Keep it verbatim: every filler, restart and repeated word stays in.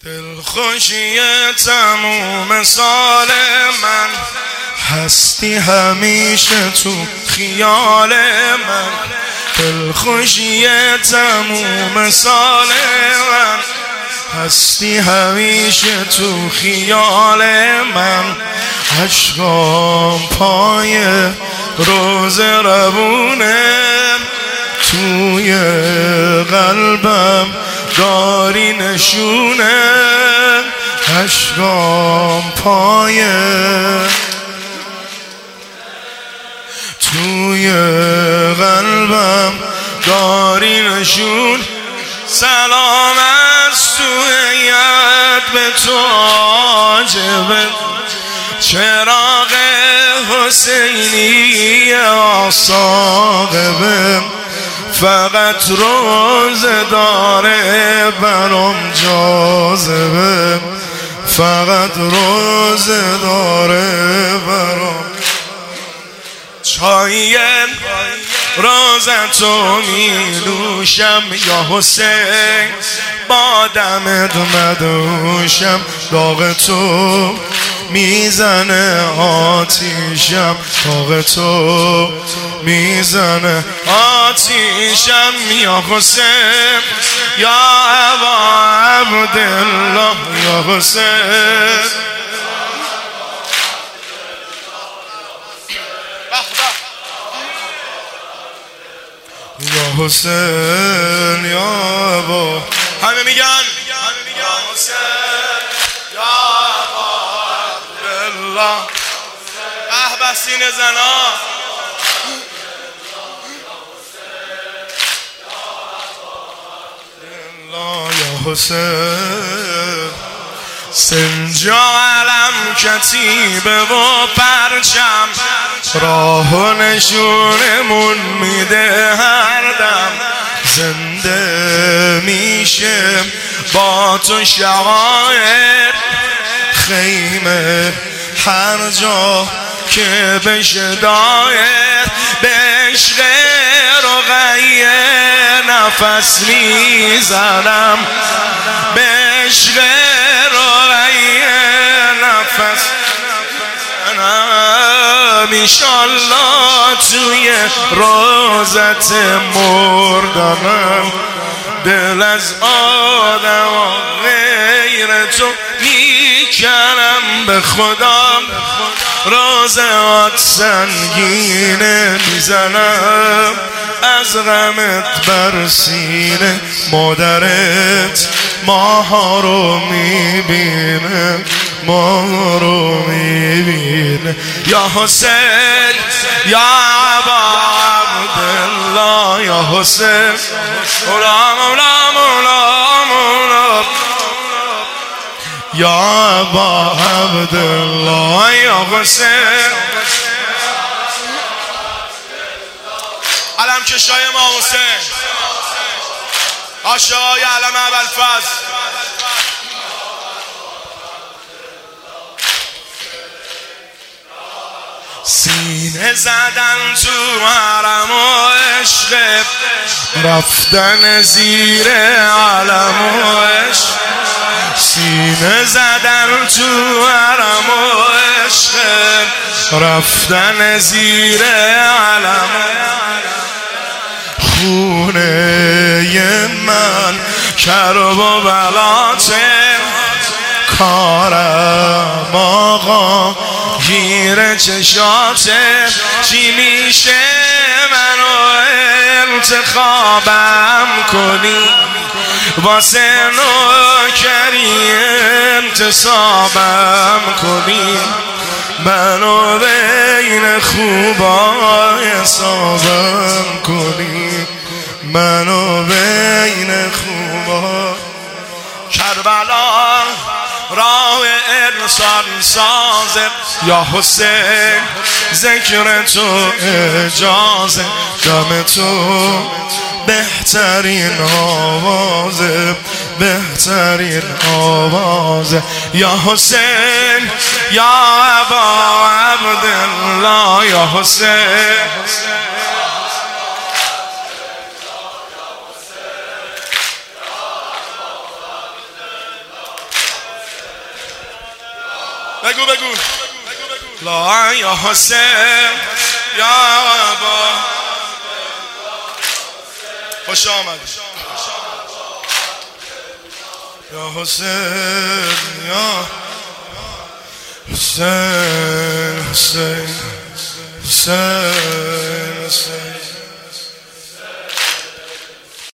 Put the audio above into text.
دلخوشی تموم سال من، هستی همیشه تو خیال من. دلخوشی تموم سال من، هستی همیشه تو خیال من. عشقام پای روز روونه، توی قلبم داری نشونه. عشقام پای توی قلبم داری نشون. سلام از توی ید به تو عاجبه، چراغ حسینی آساقبه. فقط روز داره برام جاذبه، فقط روز داره برام. چای روزتو می نوشم یا حسین، با دمت مدوشم. داغ تو میزنه آتیشم، داغ تو میزنه آتیشم. یا حسین یا ابا عبدالله، یا حسین یا حسین یا ابا. همه میگن یا حسین یا ابا عبدالله. به سین زنا یا حسین. سنجا علم کتیبه و پرچم، راه و نشونمون میده هر دم. زنده میشه با تو شعائر، خیمه هر جا که بشه دایر. به عشق رقیه نفس میزنم، به عشق رقیه نفس میزنم. ایشالله توی روزت مردنم، دل از آدم و غیر تو میکنم. به خدا روزات سنگینه میزنم، از غمت بر سینه. مادرت ماها رو میبینه، ماها رو میبینه. یا حسین یا ابا عبدالله، یا حسین مولا مولا مولا مولا. یا ابا عبدالله یا حسین. علم کشای ما حسین، آشای علم ابوالفضل. سینه زدن تو حرم و عشق، رفتن زیر علم و عشق. سینه زدن تو حرم و عشق، رفتن زیر علم. خونه من کرب و بلاته، کارم آقا گیر چشاته. چی میشه منو انتخابم کنی، واسه نوکری انتصابم کنی. منو بین خوبا حسابم کنی، منو بین خوبا. کربلا راه انسان سازه، یا حسین ذکر تو اجازه. دم تو بهترین آوازه، بهترین آوازه. یا حسین یا ابا عبدالله، یا حسین. بگو بگو لا یا حسین یا ابا خوش آمد یا حسین یا حسین حسین حسین حسین